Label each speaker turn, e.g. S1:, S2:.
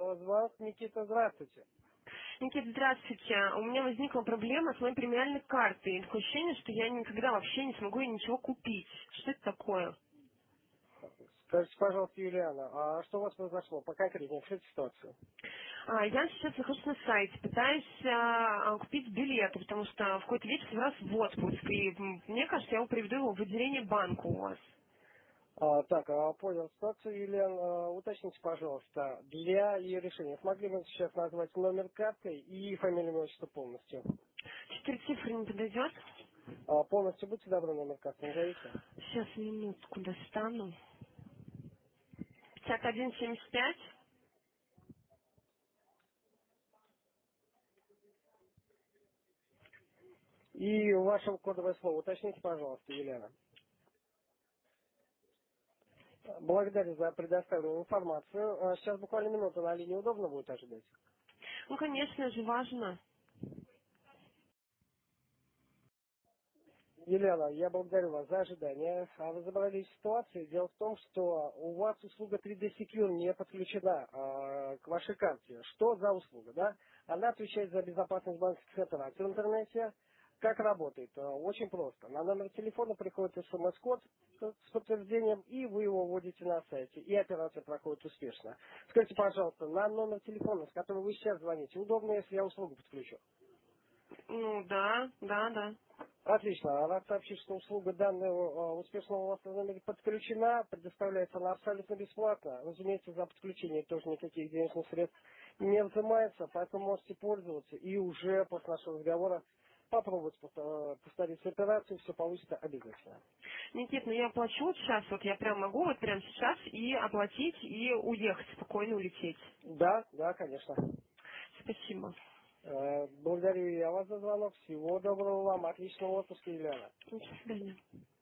S1: Звонок. Никита, здравствуйте.
S2: Никита, здравствуйте. У меня возникла проблема с моей премиальной картой. Такое ощущение, что я никогда вообще не смогу ей ничего купить. Что это такое?
S1: Скажите, пожалуйста, Юлиана, а что у вас произошло? Поконкретнее, в этой ситуации.
S2: Я сейчас нахожусь на сайте, пытаюсь купить билеты, потому что в какой-то вечер собираюсь в отпуск. И мне кажется, я его приведу его в отделение банка у вас.
S1: Понял ситуацию, Юлиан. Уточните, пожалуйста, для ее решения смогли бы сейчас назвать номер карты и фамилию, имя, отчество полностью?
S2: 4 цифры не подойдет?
S1: Полностью будьте добры, номер карты назовите.
S2: Сейчас минутку достану. 5175.
S1: И ваше кодовое слово уточните, пожалуйста, Юлиана. Благодарю за предоставленную информацию. Сейчас буквально минуту на линии удобно будет ожидать?
S2: Ну, конечно же, важно.
S1: Елена, я благодарю вас за ожидание. Разобрались в ситуации. Дело в том, что у вас услуга 3D Secure не подключена к вашей карте. Что за услуга, да? Она отвечает за безопасность банковских операций в интернете. Как работает? Очень просто. На номер телефона приходит смс-код с подтверждением, и вы его вводите на сайте, и операция проходит успешно. Скажите, пожалуйста, на номер телефона, с которого вы сейчас звоните, удобно, если я услугу подключу?
S2: Ну, да.
S1: Отлично. Рад сообщить, что услуга данного успешного у вас на номере подключена. Предоставляется она абсолютно бесплатно. Разумеется, за подключение тоже никаких денежных средств не взимается, поэтому можете пользоваться и уже после нашего разговора попробовать повторить операцию, все получится обязательно.
S2: Никит, ну я оплачу вот сейчас, вот я прям могу вот прямо сейчас и оплатить, и уехать, спокойно улететь.
S1: Да, да, конечно.
S2: Спасибо.
S1: Благодарю я вас за звонок. Всего доброго вам. Отличного отпуска, Елена.
S2: До свидания.